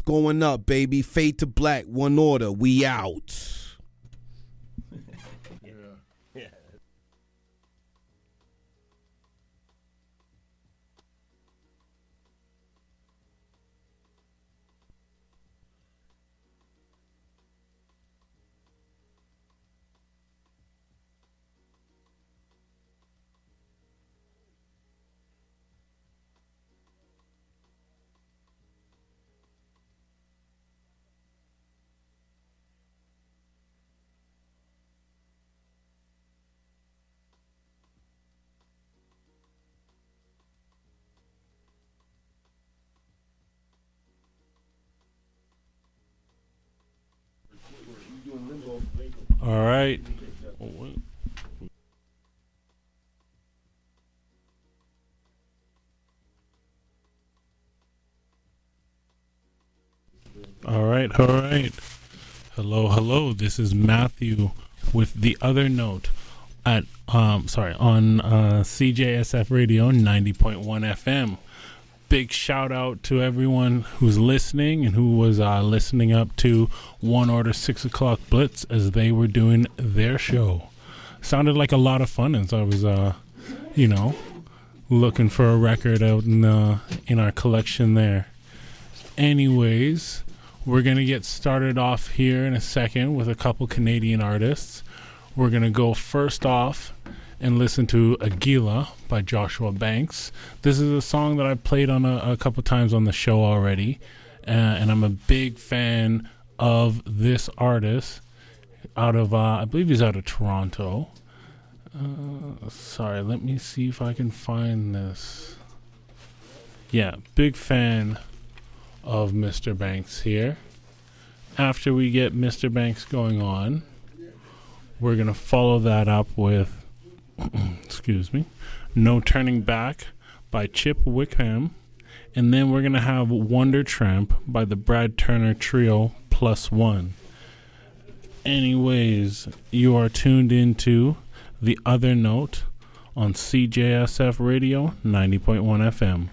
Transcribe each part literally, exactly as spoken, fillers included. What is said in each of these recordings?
going up, baby. Fade to black, one order. We out. All right. All right, all right. Hello, hello. This is Matthew with The Other Note at um sorry, on uh C J S F Radio ninety point one F M. Big shout out to everyone who's listening and who was uh, listening up to One Order six o'clock Blitz as they were doing their show. Sounded like a lot of fun as I was, uh, you know, looking for a record out in, uh, in our collection there. Anyways, we're going to get started off here in a second with a couple Canadian artists. We're going to go first off and listen to Aguila by Joshua Banks. This is a song that I've played on a, a couple times on the show already, uh, and I'm a big fan of this artist out of, uh, I believe he's out of Toronto. Uh, sorry, let me see if I can find this. Yeah, big fan of Mister Banks here. After we get Mister Banks going on, we're going to follow that up with excuse me, No Turning Back by Chip Wickham, and then we're going to have Wonder Tramp by the Brad Turner Trio Plus One. Anyways, you are tuned into The Other Note on C J S F Radio ninety point one F M.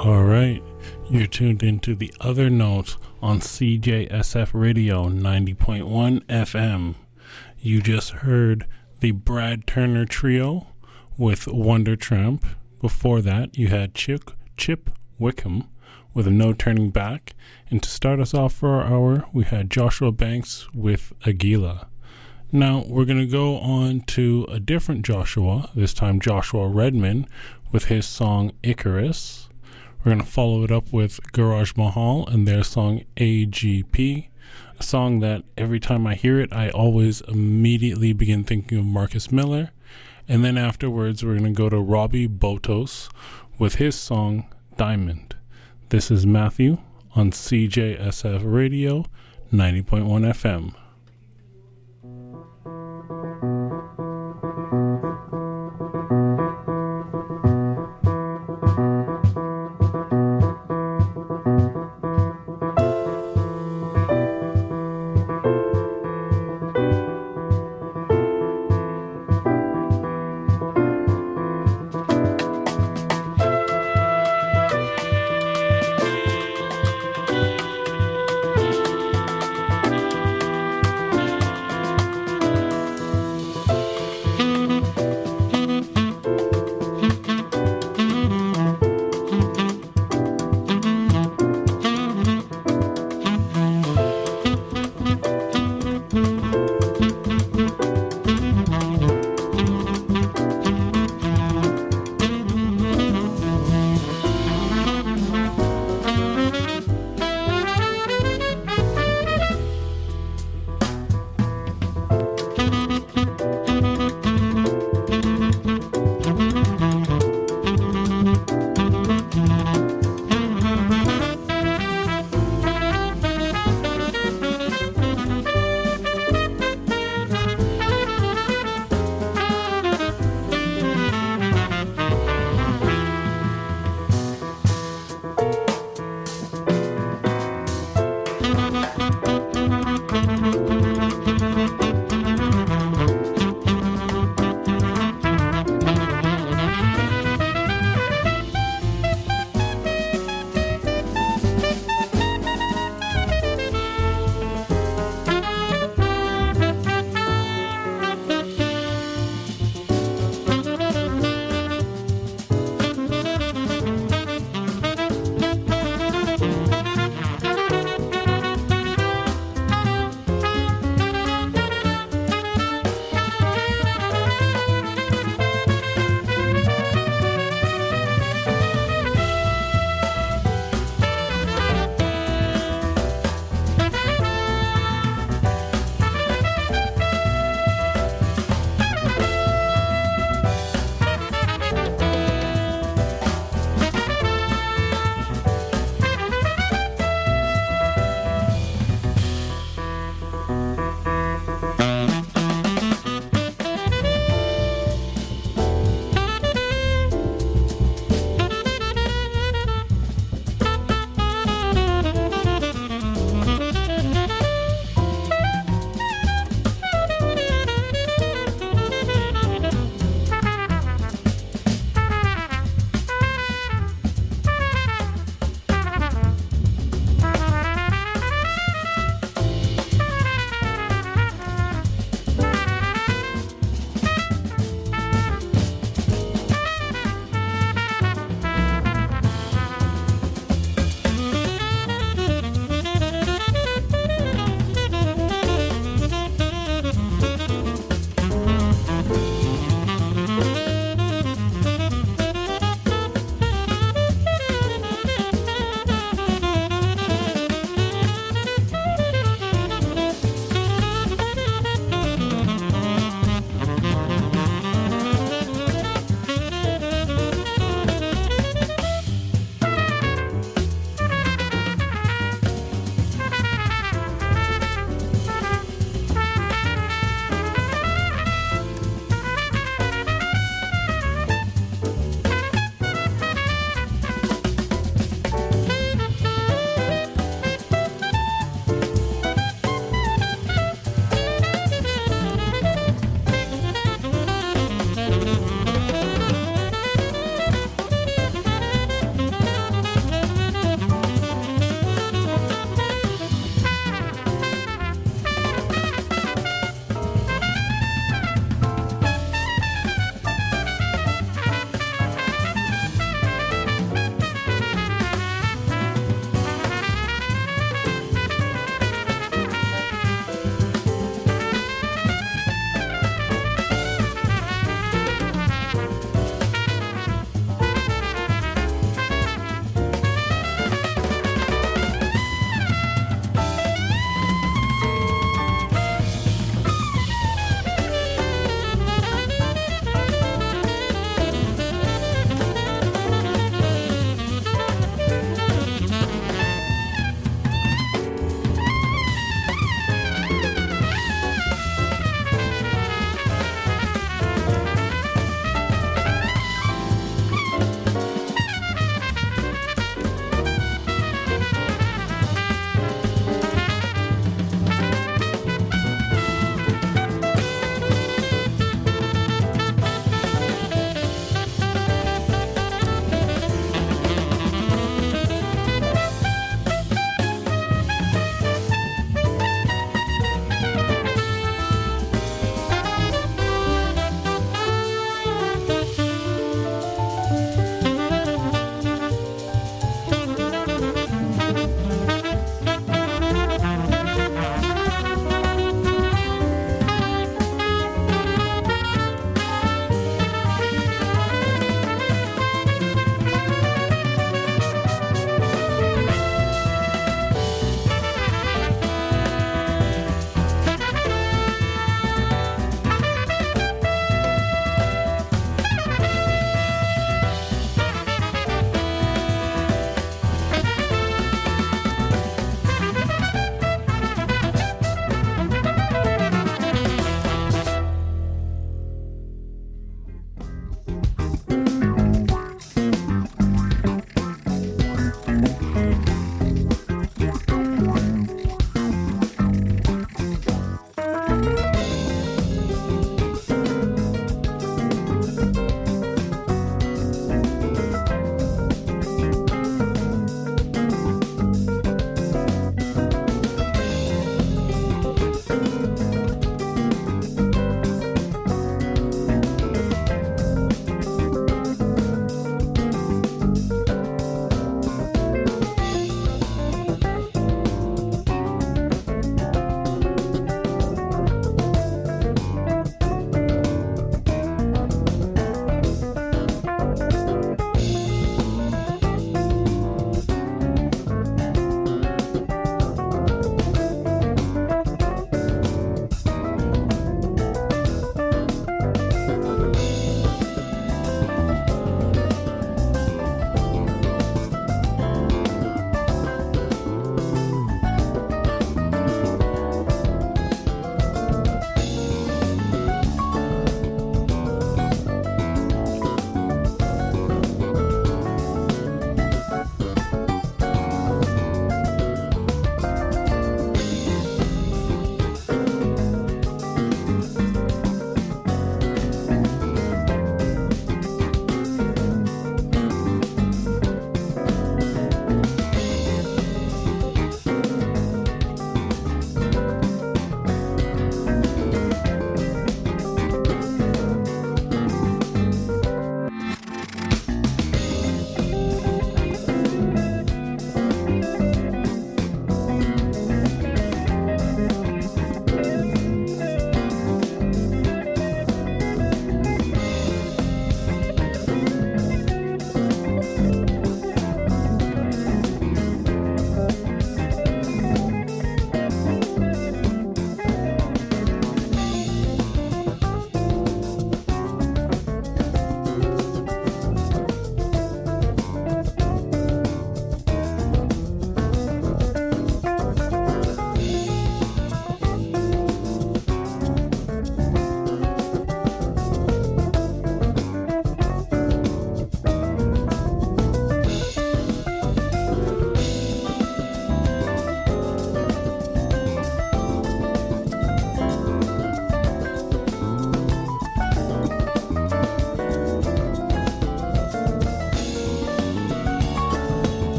All right, you're tuned into The Other Note on C J S F Radio ninety point one F M. You just heard the Brad Turner Trio with Wonder Tramp. Before that, you had Chip, Chip Wickham with No Turning Back. And to start us off for our hour, we had Joshua Banks with Aguila. Now, we're going to go on to a different Joshua, this time Joshua Redman, with his song Icarus. We're going to follow it up with Garage Mahal and their song A G P, a song that every time I hear it, I always immediately begin thinking of Marcus Miller. And then afterwards, we're going to go to Robbie Botos with his song Diamond. This is Matthew on C J S F Radio ninety point one F M.